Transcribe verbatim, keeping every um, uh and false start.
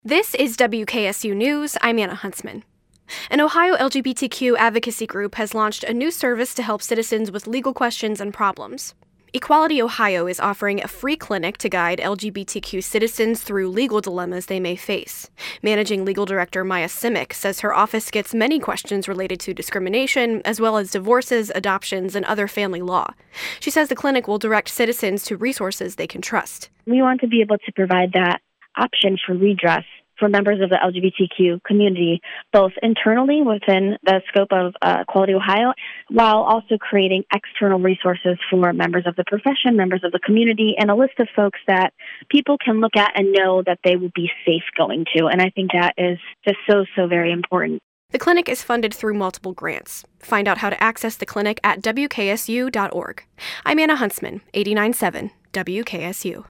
This is W K S U News. I'm Anna Huntsman. An Ohio L G B T Q advocacy group has launched a new service to help citizens with legal questions and problems. Equality Ohio is offering a free clinic to guide L G B T Q citizens through legal dilemmas they may face. Managing Legal Director Maya Simic says her office gets many questions related to discrimination, as well as divorces, adoptions, and other family law. She says the clinic will direct citizens to resources they can trust. We want to be able to provide that option for redress for members of the L G B T Q community, both internally within the scope of uh, Equality Ohio, while also creating external resources for members of the profession, members of the community, and a list of folks that people can look at and know that they will be safe going to. And I think that is just so, so very important. The clinic is funded through multiple grants. Find out how to access the clinic at W K S U dot org. I'm Anna Huntsman, eighty-nine point seven W K S U.